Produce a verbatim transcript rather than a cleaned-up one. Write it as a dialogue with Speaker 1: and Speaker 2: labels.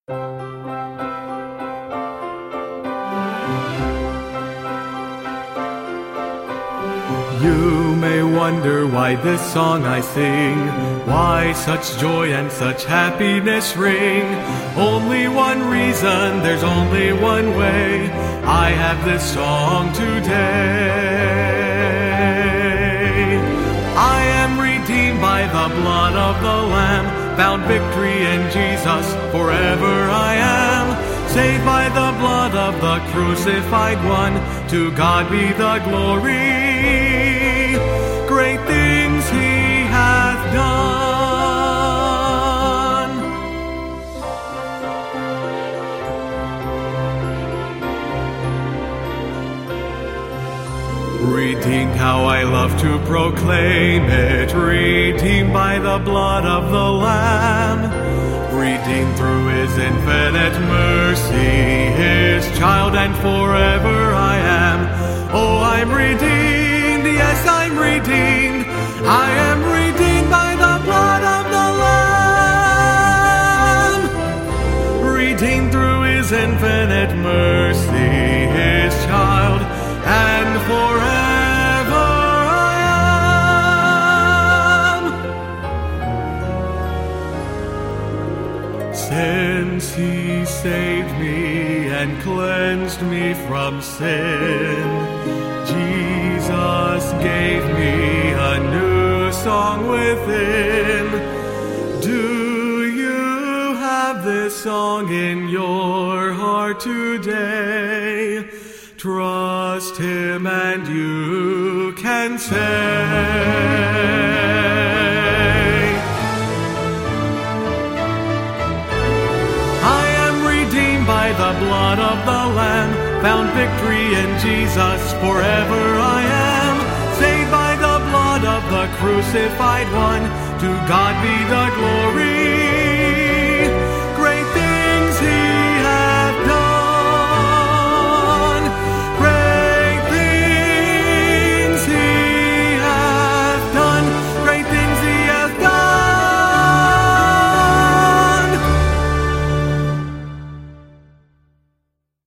Speaker 1: You may wonder why this song I sing, why such joy and such happiness ring. Only one reason, there's only one way I have this song today. I am redeemed by the blood of the Lamb, found victory in Jesus, forever I am. Saved by the blood of the crucified one, to God be the glory. Great things he hath done. Redeemed, how I love to proclaim it. Redeemed by the blood of the Lamb. Redeemed through his infinite mercy, his child, and forever I am. Oh, I'm redeemed, yes, I'm redeemed. I am redeemed by the blood of the Lamb. Redeemed through his infinite mercy, his child, and forever I am. Since he saved me and cleansed me from sin, Jesus gave me a new song within. Do you have this song in your heart today? Trust him and you can say, by the blood of the Lamb, found victory in Jesus, forever I am. Saved by the blood of the crucified one, to God be the glory.